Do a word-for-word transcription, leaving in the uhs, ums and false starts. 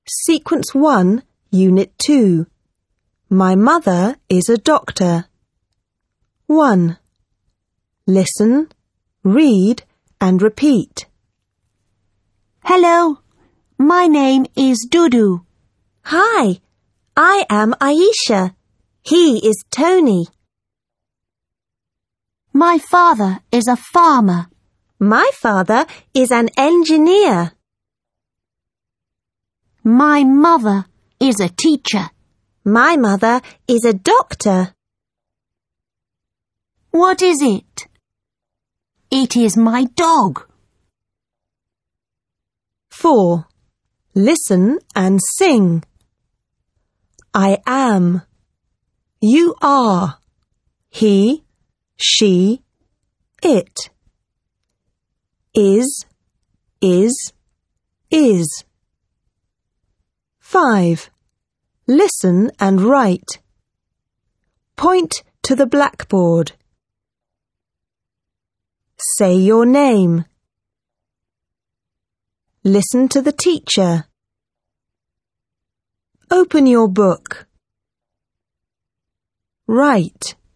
Sequence one, Unit two. My mother is a doctor. one. Listen, read and repeat. Hello, my name is Dudu. Hi, I am Aisha. He is Tony. My father is a farmer. My father is an engineer. My mother is a teacher. My mother is a doctor. What is it? It is my dog. four. Listen and sing. I am. You are. He, she, it. Is, is, is. five. Listen and write. Point to the blackboard. Say your name. Listen to the teacher. Open your book. Write.